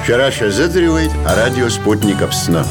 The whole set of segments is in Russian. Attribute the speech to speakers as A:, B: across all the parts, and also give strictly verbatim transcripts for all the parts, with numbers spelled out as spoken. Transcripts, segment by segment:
A: Шәара шәазыӡырҩуеит арадио Спутник Аԥсны.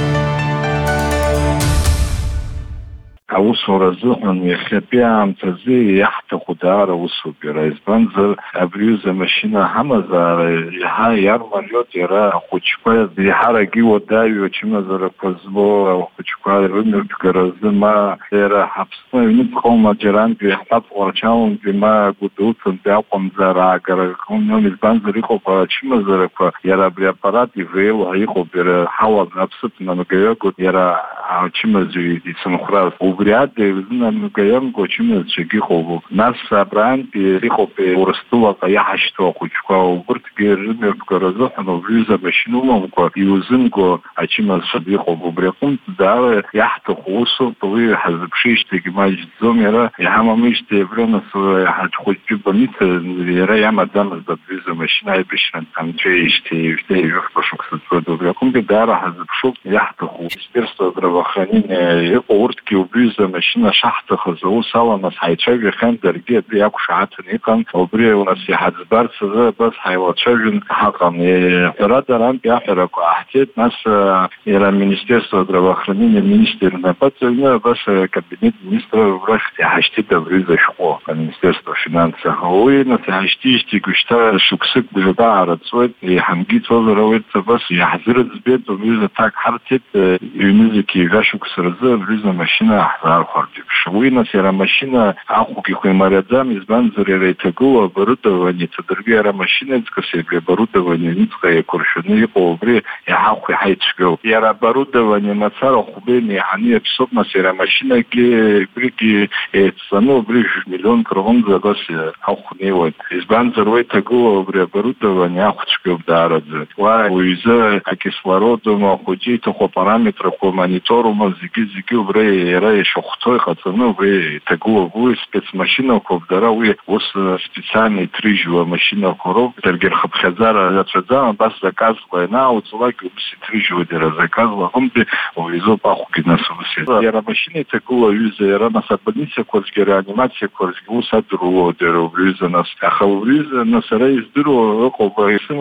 B: Аусура азыҳәан иахьатәи аамҭазы иаҳҭаху даара усуп иара, избанзар абри аҩыза амашьына ҳамазаара иаҳа иармариоуп иара ахәыҷқәа еиҳарак иуадаҩу ачымазарақәа збо ахәыҷқәа рымҩаԥгаразы ма иара ҳаԥсны аҩнуҵҟоума џьарантәи ҳҳәаҵӷәарчалантәи ма Гәдоуҭантәи аҟәамзар аагараҟны избанзар иҟоуп ачымазарақәа иара абри апарат ивеилуа иҟоуп иара ҳауа аԥсыҭ намгаҩагоуп иара ачымазаҩ ицынхәраз. Убри ада изнамгаҩамкәа ачымазцәагьы иҟоуп. Нас абраантәи иҟоуп Урыстәылаҟа иаҳашьҭу ахәыҷқәа убырҭгьы рымҩаԥгара азыҳәан убри аҩыза амашьына умамкәа иузымго ачымазцәагьы иҟоуп. Убри аҟнытә даара иаҳҭаху усуп, уи ҳазыԥшижьҭеигьы маҷӡом иара, иҳамамижьҭеи абра нас ҳаҭхәыҷтәы больница иара иамаӡамызт абри аҩыза амашьына аибашьрантә анцәеижьҭеи ҩажәа шықәса ҵуеит. Убри аҟнытә даара ҳазыԥшуп иаҳҭаху. Министерство здравоохранения иҟоу урҭгьы убри аҩыза амашьына шаҳҭахыз аус ала нас ҳаицәажәахьан, даргьы абри иақәшаҳаҭын иҟан, убри нас иҳаӡбарц азы абас ҳаилацәажәан ҳаҟан. Ҳәарада арантәи аҳәарақәа ааҳҭеит, нас иара Министерство здравоохранения министр напаҵаҩны абас акабинет министров рахь иҳашьҭит абри аҩыза ашәҟәы аминистерство афинансах. Уи нас иҳашьҭижьҭеи шьҭа шықәсык даара ҵуеит, еиҳангьы ицозар ауеит, абас иаҳзырӡбеит абри аҩыза аҭак ҳарҭеит ҩ-нызқьи жәа шықәса рзы абри аҩыза амашьына ҳзаархәарҭеит. Уи нас иара амашьына ахәгьы имариаӡам, избанзар иара иҭагылоу оборудование, ҭадыргьы иара амашьынаҵкыс абри оборудование аҩныҵҟа еиқәыршәаны иҟоу убри иаҳахә иаҳа ицәгьоуп. Иара оборудование мацара хәбеины иаҳаны иаԥсоуп, нас иара амашьынагьы убригьы еицҵаны убри миллионк рҟынӡа абас ахә неиуеит. Избанзар уа иҭагылоу абри оборудование ахә цәгьоуп даараӡа. Уа уҩызы акислородума, ахәыҷы иҭаху апараметрақәа мониторума, зегьы-зегьы убри иара ишахәҭоу иҟаҵаны убри иҭагылоуп. Уи спецмашьынақәоуп дара, уи ус специально иҭрыжьуа амашьынақәа роуп. Даргьы рхыԥхьаӡара рацәаӡам, абас заказла ианаауҵлак ус иҭрыжьуеит иара заказла аҟнытәи уизоуп ахәгьы нас ус. Иара амашьына иҭагылоу аҩыза иара нас абольницақәазгьы реанимациақәазгьы ус адыруоуп иара убри аҩыза нас. Аха убри аҩыза нас ара издыруа ыҟоуп,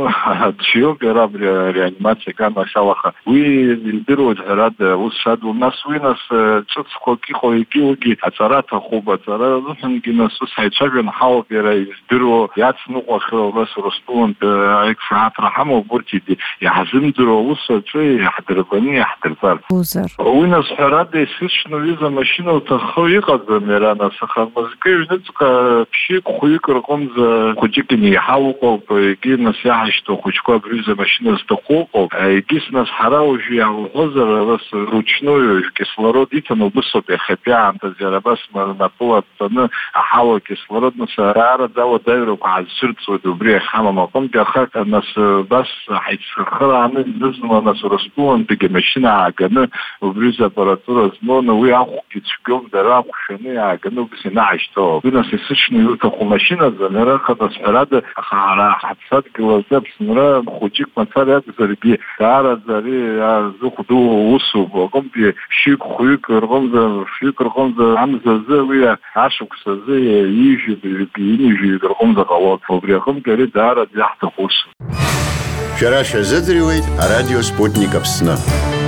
B: дшиоуп иара абри ареанимациак анахьалаха. Уи идыруеит ҳәарада ус шадуп. Нас уи нас ҿыцқәак иҟоу егьи-уигьы аҵара аҭахуп, аҵара азыҳәангьы нас ус ҳаицәажәан ҳауп иара издыруа иацныҟәахьоу абас Урыстәылантә аиқәшаҳаҭра ҳамоуп урҭ иаҳзымдыруа аус аҿы иаҳдырбаны иаҳдырбарц. Уи нас ҳәарада есыҽны аҩыза амашьына лҭаххо иҟаӡам иара нас, аха мызкы ҩныҵҟа ԥшьык, хәҩык рҟынӡа хәыҷык инеиҳау ыҟоуп, егьи нас иаҳашьҭу ахәыҷқәа абри аҩыза амашьына зҭаху ыҟоуп. Егьис нас ҳара уажәы иаауҳәозар абас ручную кислород иҭаны убысоуп иахьатәи аамҭазы иара абас напыла ҭаны аҳауа кислород нас аараӡа ауадаҩрақәа ҳазцәырҵуеит убри иахьҳамам аҟнытәи. Аха нас абас ҳаицхырааны индызла нас Урыстәылантәигьы амашьына ааганы убри аҩыза аппаратура змоуны уи ахәгьы цәгьоуп, дара ахәшәаны иааганы убас инаҳашьҭоуп. Уи нас есыҽны иуҭаху амашьынаӡам иара, аха нас ҳәарада аха ҳара ҳаԥсадгьыл азы Аԥсынра хәыҷык мацара иакәзаргьы даараӡа ари зыхәду усуп. Аҟнытәи ԥшьык, хәҩык рҟынӡа, фҩык рҟынӡа амза азы уи ашықәс азы иижәып, инижәҩык рҟынӡа ҟалоит. Убри аҟнытәи ари даараӡа иаҳҭаху усуп.
A: Шәара шәазыӡырҩуеит арадио Спутник Аԥсны.